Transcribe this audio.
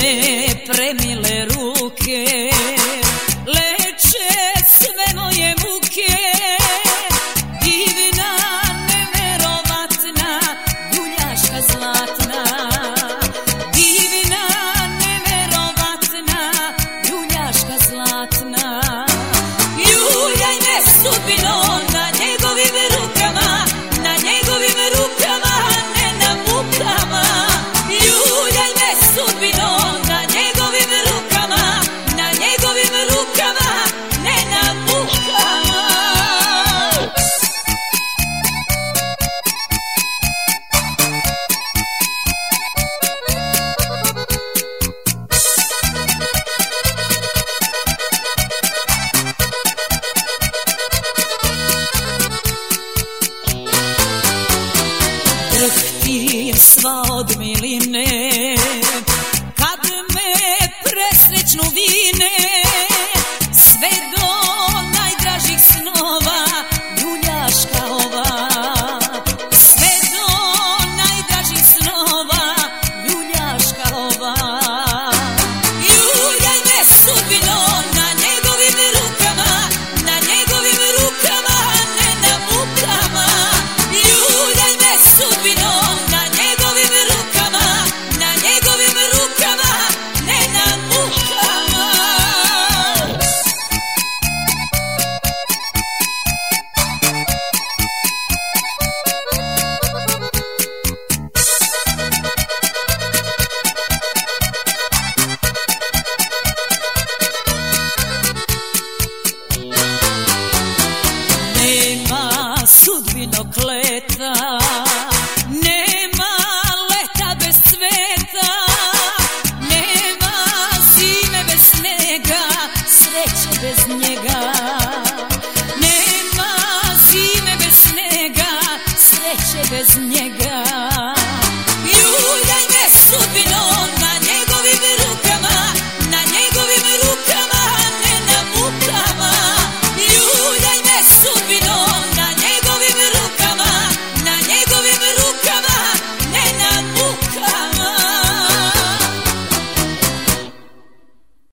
premile ruke leče sve moje muke. Divna, neverovatna, ljuljaška zlatna. Divna, neverovatna, ljuljaška zlatna. Ljuljaj me sudbino na njegovim rukama, na njegovim rukama, ne na mukama. Ljuljaj me sudbino na njegovim rukama, na njegovim rukama, ne na mukama. Drhtim sva od miline kad me presrećnu vine, sve do najdražih snova ljuljaška ova. Sve do najdražih snova ljuljaška ova. Ljuljaj me sudbino na njegovim rukama, na njegovim rukama, ne na mukama. Ljuljaj me sudbino na njegovim rukama, na njegovim rukama, ne na mukama. Nema sudbinog leta, nema leta bez cveta, nema zime bez snega, sreće bez njega. Nema zime bez snega, sreće bez njega.